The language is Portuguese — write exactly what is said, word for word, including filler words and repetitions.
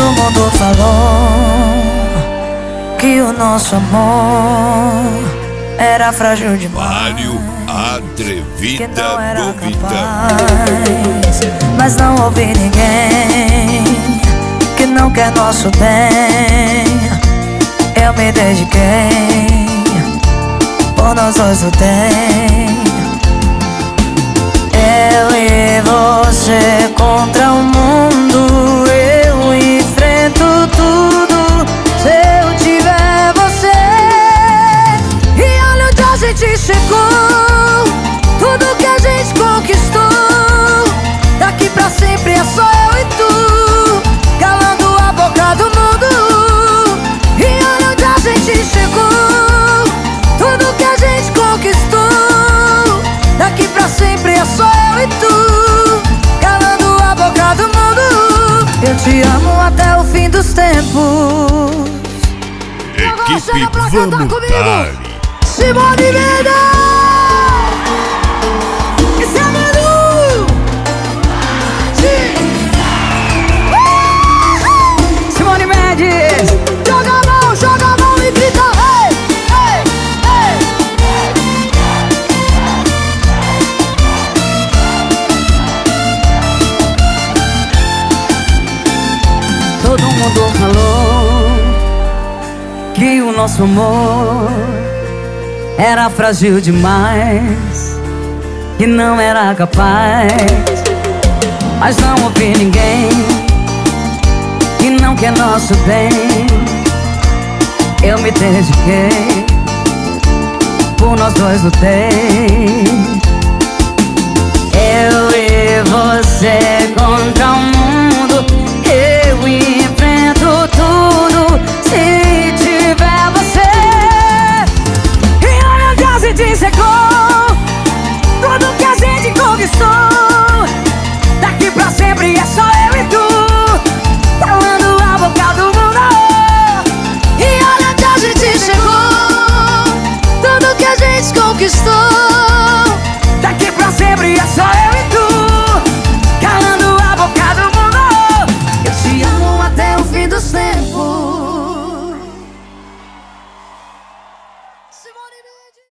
mundo falou que o nosso amor era frágil demais, Mário Atrevida que não era do Vitão. capaz. Mas não ouvi ninguém que não quer nosso bem. Eu me dediquei, por nós dois lutei. Eu e você contra o mundo, eu enfrento tudo se eu tiver você. E olha onde a gente chegou, tudo que a gente conquistou. Daqui pra sempre é só eu e tu, calando a boca do mundo. E olha onde a gente chegou, tudo que a gente conquistou. Daqui pra sempre é só eu e tu, calando a boca do mundo. Eu te amo até o fim dos tempos. Equipe Vamos Dar. Simone Mendes! Esse é o Manu! Uh! Simone Mendes! Joga a mão, joga a mão e grita: ei, ei, ei! Todo mundo falou que o nosso amor era frágil demais, que não era capaz. Mas não ouvi ninguém que não quer nosso bem. Eu me dediquei, por nós dois lutei. Eu e você contra o mundo, eu enfrento tudo se tiver você. E olha onde a gente chegou, tudo que a gente conquistou. Daqui pra sempre é só eu e tu, calando a boca do mundo. E olha onde a gente chegou, tudo que a gente conquistou. Daqui pra sempre é só eu e tu, calando a boca do mundo. Eu te amo até o fim dos tempos. Simone Mendes.